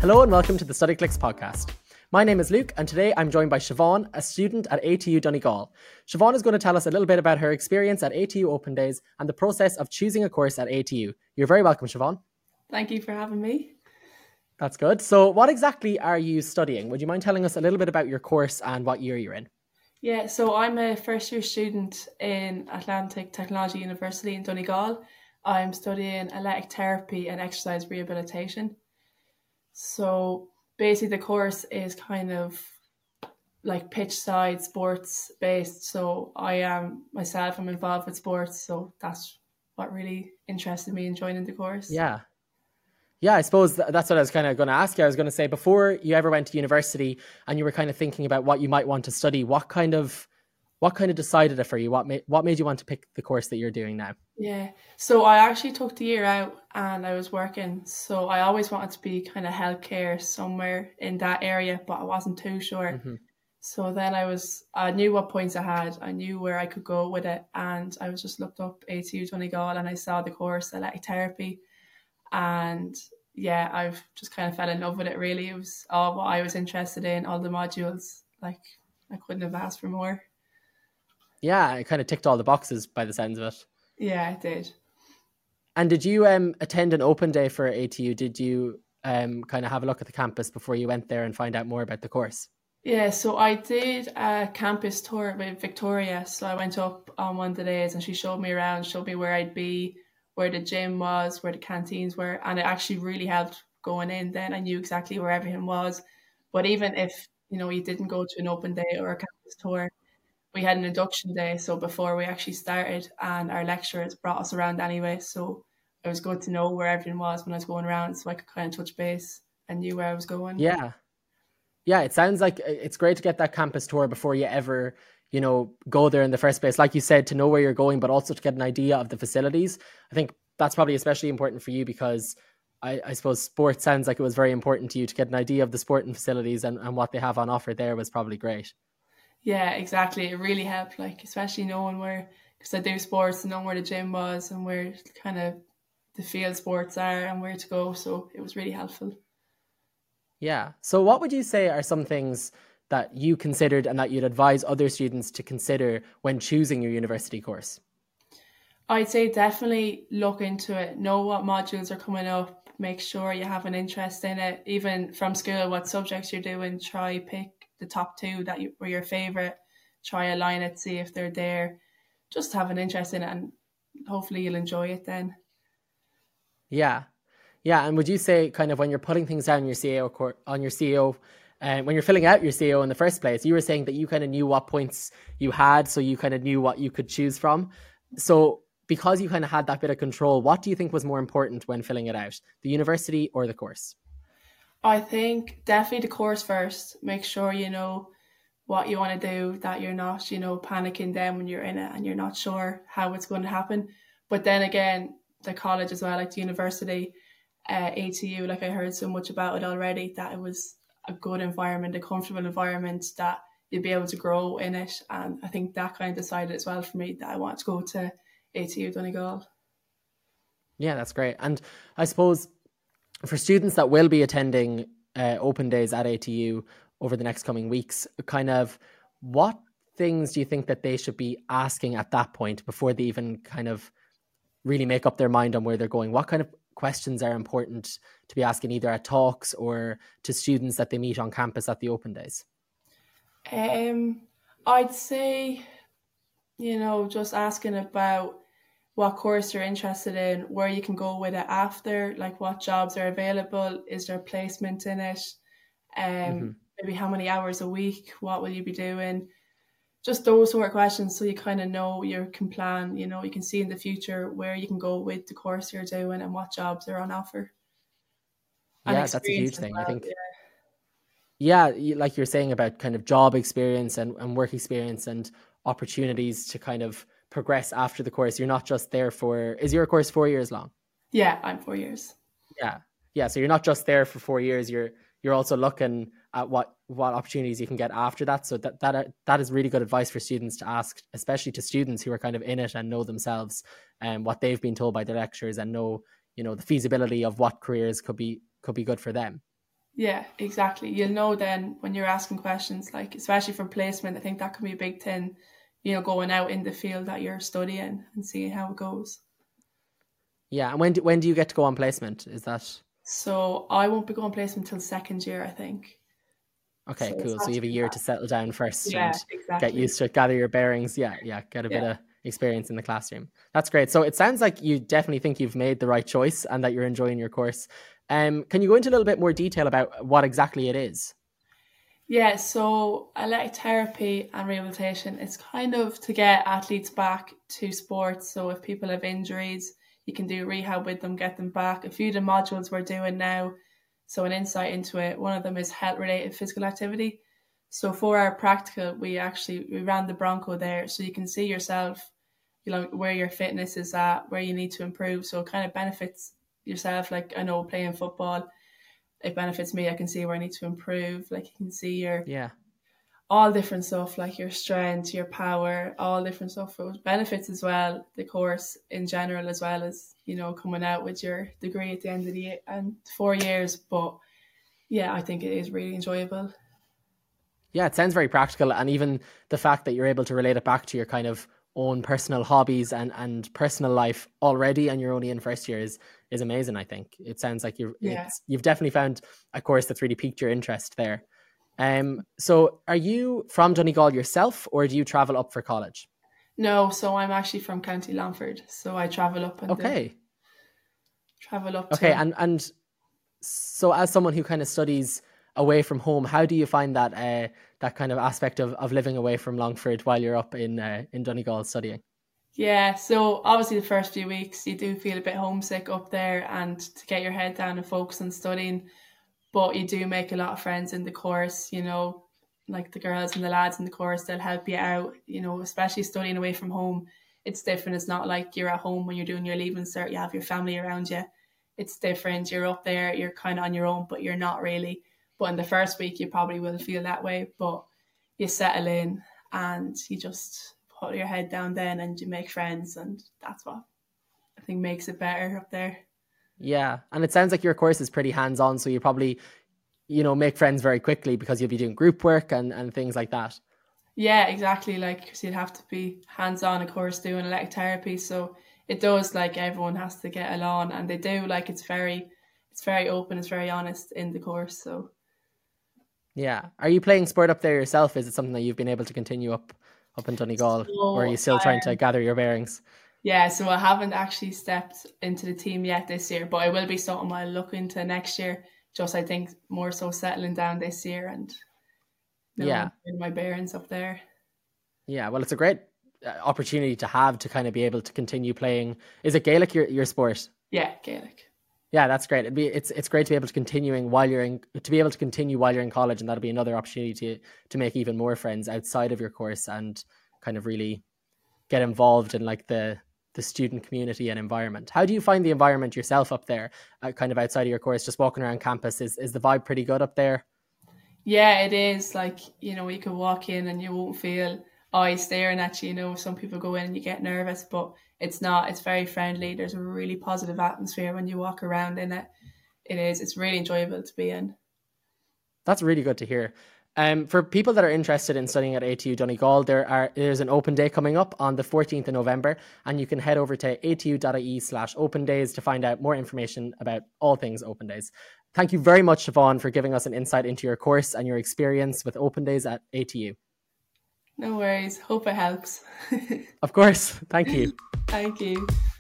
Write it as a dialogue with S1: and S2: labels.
S1: Hello and welcome to the Study Clicks podcast. My name is Luke and today I'm joined by Siobhan, a student at ATU Donegal. Siobhan is going to tell us a little bit about her experience at ATU Open Days and the process of choosing a course at ATU. You're very welcome, Siobhan.
S2: Thank you for having me.
S1: That's good. So what exactly are you studying? Would you mind telling us a little bit about your course and what year you're in?
S2: Yeah, so I'm a first year student in Atlantic Technology University in Donegal. I'm studying electric therapy and exercise rehabilitation. So basically the course is kind of like pitch side sports based. So I am myself, I'm involved with sports. So that's what really interested me in joining the course.
S1: Yeah, I suppose that's what I was kind of going to ask you. I was going to say, before you ever went to university and you were kind of thinking about what you might want to study, what kind of decided it for you? What made you want to pick the course that you're doing now?
S2: Yeah, so I actually took the year out and I was working. So I always wanted to be kind of healthcare somewhere in that area, but I wasn't too sure.
S1: Mm-hmm.
S2: So then I knew what points I had. I knew where I could go with it. And I was just looked up ATU Donegal and I saw the course electric therapy. And yeah, I've just kind of fell in love with it really. It was all what I was interested in, all the modules. Like, I couldn't have asked for more.
S1: Yeah, it kind of ticked all the boxes by the sounds of it.
S2: Yeah, it did.
S1: And did you attend an open day for ATU? Did you kind of have a look at the campus before you went there and find out more about the course?
S2: Yeah, so I did a campus tour with Victoria. So I went up on one of the days and she showed me around, showed me where I'd be, where the gym was, where the canteens were. And it actually really helped going in then. I knew exactly where everything was. But even if, you didn't go to an open day or a campus tour, we had an induction day. So before we actually started, and our lecturers brought us around anyway. So it was good to know where everything was when I was going around so I could kind of touch base and knew where I was going.
S1: Yeah, it sounds like it's great to get that campus tour before you ever, go there in the first place. Like you said, to know where you're going, but also to get an idea of the facilities. I think that's probably especially important for you because I suppose sports sounds like it was very important to you. To get an idea of the sporting facilities and what they have on offer there was probably great.
S2: Yeah, exactly. It really helped, like, especially knowing where, because I do sports, and knowing where the gym was and where kind of the field sports are and where to go. So it was really helpful.
S1: Yeah. So what would you say are some things that you considered and that you'd advise other students to consider when choosing your university course?
S2: I'd say definitely look into it, know what modules are coming up, make sure you have an interest in it. Even from school, what subjects you're doing, try pick the top two that were your favourite, try align it, see if they're there. Just have an interest in it and hopefully you'll enjoy it then.
S1: Yeah. And would you say kind of when you're putting things down on your CEO, and when you're filling out your CEO in the first place, you were saying that you kind of knew what points you had, so you kind of knew what you could choose from. So because you kind of had that bit of control, what do you think was more important when filling it out, the university or the course?
S2: I think definitely the course first. Make sure you know what you want to do, that you're not, panicking then when you're in it and you're not sure how it's going to happen. But then again, the college as well, like the university, ATU, like I heard so much about it already, that it was a good environment, a comfortable environment, that you'd be able to grow in it. And I think that kind of decided as well for me that I want to go to ATU Donegal.
S1: Yeah, that's great. And I suppose for students that will be attending open days at ATU over the next coming weeks, kind of what things do you think that they should be asking at that point before they even kind of really make up their mind on where they're going? What kind of questions are important to be asking either at talks or to students that they meet on campus at the open days?
S2: I'd say, just asking about what course you're interested in, where you can go with it after, like what jobs are available, is there placement in it, maybe how many hours a week, what will you be doing, just those sort of questions, so you kind of know you can plan, you can see in the future where you can go with the course you're doing and what jobs are on offer.
S1: Yeah, that's a huge thing, I think. Yeah, like you're saying about kind of job experience and work experience and opportunities to kind of progress after the course. You're not just there is your course 4 years long?
S2: Yeah, I'm 4 years.
S1: Yeah. So you're not just there for 4 years. You're also looking at what opportunities you can get after that. So that is really good advice for students to ask, especially to students who are kind of in it and know themselves and what they've been told by their lecturers and know, the feasibility of what careers could be good for them.
S2: Yeah, exactly. You'll know then when you're asking questions, like especially for placement, I think that can be a big thing, going out in the field that you're studying and seeing how it goes.
S1: Yeah, and when do you get to go on placement? Is that
S2: So I won't be going placement until second year, I think.
S1: okay?
S2: So it's
S1: Cool. So
S2: not
S1: you have a
S2: too
S1: year
S2: bad.
S1: to settle down first
S2: Yeah,
S1: and get
S2: exactly.
S1: used to it, gather your bearings. Yeah, yeah, get a bit
S2: Yeah.
S1: of experience in the classroom. That's great. So it sounds like you definitely think you've made the right choice and that you're enjoying your course. Can you go into a little bit more detail about what exactly it is?
S2: Yeah, so electric therapy and rehabilitation, it's kind of to get athletes back to sports. So if people have injuries, you can do rehab with them, get them back. A few of the modules we're doing now, so an insight into it, one of them is health related physical activity. So for our practical, we ran the Bronco there, so you can see yourself, where your fitness is at, where you need to improve. So it kind of benefits yourself. Like I know playing football, it benefits me. I can see where I need to improve. Like you can see your
S1: Yeah.
S2: all different stuff, like your strength, your power, all different stuff. It benefits as well the course in general, as well as coming out with your degree at the end of the year and 4 years. But yeah, I think it is really enjoyable.
S1: Yeah, it sounds very practical, and even the fact that you're able to relate it back to your kind of own personal hobbies and personal life already, and you're only in first year is amazing. I think it sounds like
S2: Yeah.
S1: you've definitely found a course that's really piqued your interest there. So are you from Donegal yourself, or do you travel up for college?
S2: No, so I'm actually from County Longford, so I
S1: Okay,
S2: travel up
S1: okay,
S2: to.
S1: and so as someone who kind of studies away from home, how do you find that that kind of aspect of living away from Longford while you're up in Donegal studying?
S2: Yeah, so obviously the first few weeks you do feel a bit homesick up there and to get your head down and focus on studying, but you do make a lot of friends in the course, like the girls and the lads in the course, they'll help you out, especially studying away from home. It's different. It's not like you're at home when you're doing your leaving cert, you have your family around you. It's different. You're up there, you're kind of on your own, but you're not really. But in the first week, you probably will feel that way, but you settle in and you just put your head down then and you make friends. And that's what I think makes it better up there.
S1: Yeah, and it sounds like your course is pretty hands-on, so you probably, make friends very quickly because you'll be doing group work and things like that.
S2: Yeah, exactly. Like, 'cause you'd have to be hands on, of course, doing electrotherapy. So it does, like, everyone has to get along, and they do. Like, it's very open, it's very honest in the course. So
S1: Yeah. Are you playing sport up there yourself? Is it something that you've been able to continue up in Donegal, or are you
S2: so
S1: still trying to gather your bearings?
S2: yeah, so I haven't actually stepped into the team yet this year, but it will be something I'll look into next year. Just I think more so settling down this year and
S1: Yeah.
S2: getting my bearings up there.
S1: Yeah. Well, it's a great opportunity to have to kind of be able to continue playing. Is it Gaelic your sport?
S2: Yeah, Gaelic.
S1: Yeah, that's great. It's great to be able to be able to continue while you're in college, and that'll be another opportunity to make even more friends outside of your course and kind of really get involved in like the student community and environment. How do you find the environment yourself up there, kind of outside of your course, just walking around campus? Is the vibe pretty good up there?
S2: Yeah, it is. Like, you can walk in and you won't feel eyes staring at you. Some people go in and you get nervous, but it's not. It's very friendly. There's a really positive atmosphere when you walk around in it. It is. It's really enjoyable to be in.
S1: That's really good to hear. For people that are interested in studying at ATU Donegal, there's an open day coming up on the 14th of November, and you can head over to atu.ie/open days to find out more information about all things open days. Thank you very much, Siobhan, for giving us an insight into your course and your experience with open days at ATU.
S2: No worries. Hope it helps.
S1: Of course. Thank you.
S2: Thank you.